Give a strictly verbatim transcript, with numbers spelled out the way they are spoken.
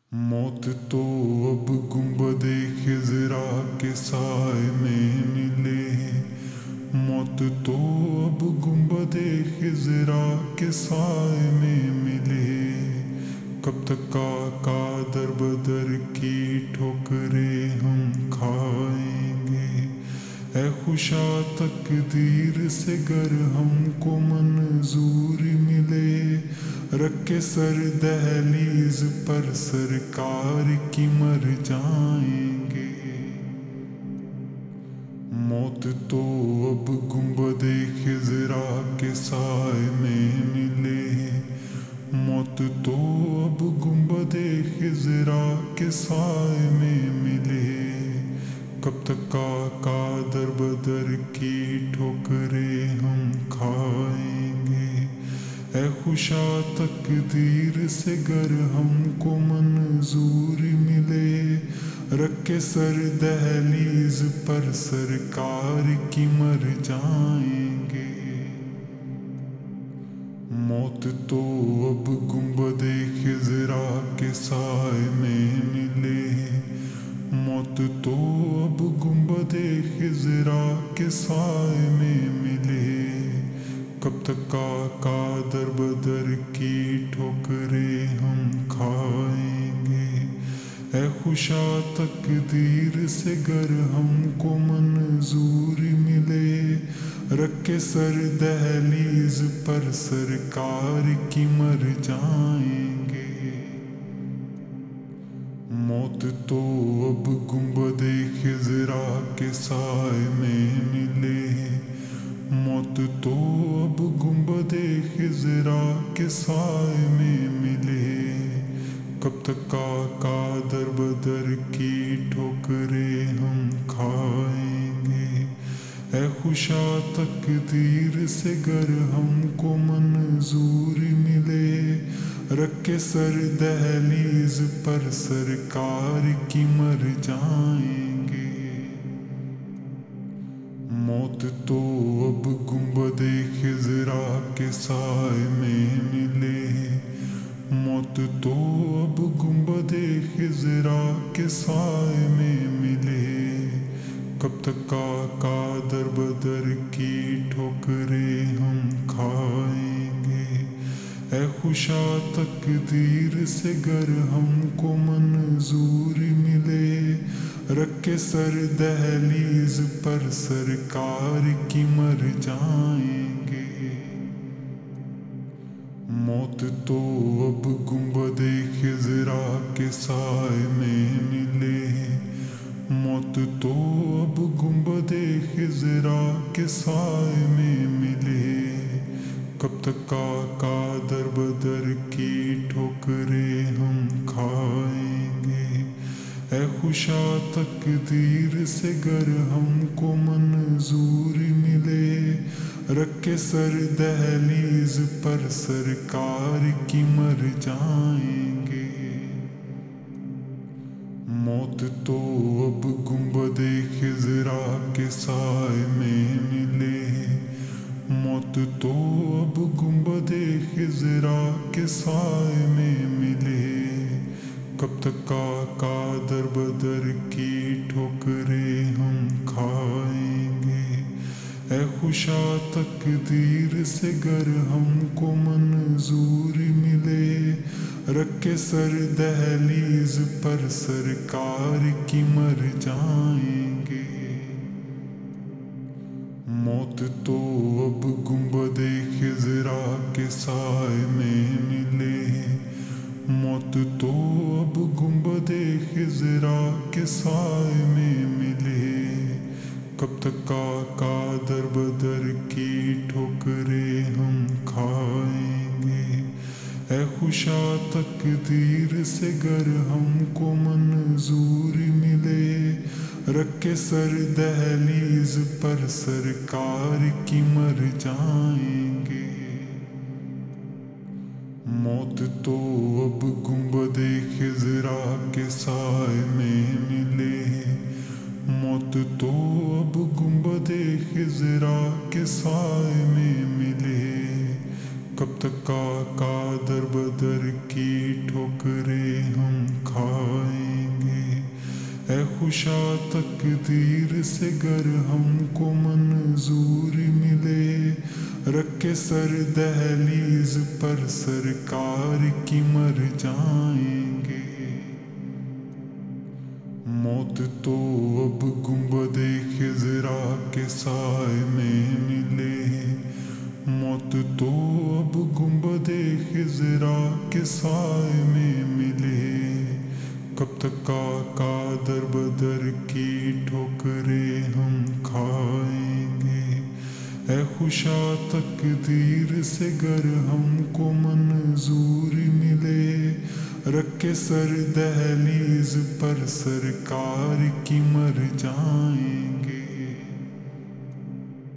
موت تو اب گنبدِ خضرا کے سائے میں ملے، موت تو اب گنبدِ خضرا کے سائے میں ملے، کب تک آقا در بدر کی ٹھوکریں ہم کھائیں گے، اے خوشا تقدیر سے گر ہم کو منظور ملے، رکھ سر دہلیز پر سرکار کی مر جائیں گے۔ موت تو اب گنبدِ خضرا کے سائے میں ملے، موت تو اب گنبدِ خضرا کے سائے میں ملے، کب تک آقا در بدر کی ٹھوکریں ہم کھائیں گے، اے خوشا تقدیر سے گر ہم کو منظور ملے، رکھ سر دہلیز پر سرکار کی مر جائیں گے۔ موت تو اب گنبدِ خضرا کے سائے میں ملے، موت تو اب گنبدِ خضرا کے سائے میں ملے، کب تک آقا در بدر کی ٹھوکریں ہم کھائیں گے، اے خوشا تقدیر سے گر ہم کو منظور ملے، رکھ سر دہلیز پر سرکار کی مر جائیں گے۔ موت تو اب گنبدِ خضرا کے سائے میں ملے، موت تو اب گنبدِ خضرا کے سائے میں ملے، کب تک آقا در بدر کی ٹھوکریں ہم کھائیں گے، اے خوشا تقدیر سے گر ہم کو منظور ملے، رکھ سر دہلیز پر سرکار کی مر جائیں گے۔ موت تو اب گنبدِ خضرا کے سائے میں ملے، موت تو اب گنبدِ خضرا کے سائے میں ملے، کب تک آقا در بدر کی ٹھوکریں ہم کھائیں گے، اے خوشا تقدیر سے گر ہم کو منظور ملے، رکھ سر دہلیز پر سرکار کی مر جائیں گے۔ موت تو اب گنبدِ خضرا کے سائے میں ملے، موت تو اب گنبدِ خضرا کے سائے میں ملے، کب تک آقا در بدر کی ٹھوکریں ہم کھائیں گے، اے خوشا تقدیر سے گر ہم کو منظور ملے، رکھ سر دہلیز پر سرکار کی مر جائیں گے۔ موت تو اب گنبدِ خضرا کے سائے میں ملے، موت تو اب گنبدِ خضرا کے سائے میں ملے، کب تک آقا در بدر کی ٹھوکریں ہم کھائیں گے، اے خوشا تقدیر سے گر ہم کو منظور ملے، رکھ سر دہلیز پر سرکار کی مر جائیں گے۔ موت تو اب گنبدِ خضرا کے سائے میں ملے، موت تو اب گنبدِ خضرا کے سائے میں ملے، کب تک آقا در بدر کی ٹھوکریں ہم کھائیں گے، اے خوشا تقدیر سے گر ہم کو منظور ملے، رکھ سر دہلیز پر سرکار کی مر جائیں گے۔ موت تو اب گنبدِ خضرا کے سائے میں ملے، موت تو اب گنبدِ خضرا کے سائے میں ملے، کب تک آقا در بدر کی ٹھوکریں ہم کھائیں خوشا تقدیر سے گر ہم کو منظور ملے، رکھ کے سر دہلیز پر سرکار کی مر جائیں گے۔ موت تو اب گنبد خضرا کے سائے میں ملے، موت تو اب گنبد خضرا کے سائے میں ملے، کب تک آقا در بدر کی ٹھوکریں ہم کھائیں گے۔ اے خوشا تقدیر سے گر ہم کو منظور ملے، رکھ کے سر دہلیز پر سرکار کی مر جائیں گے۔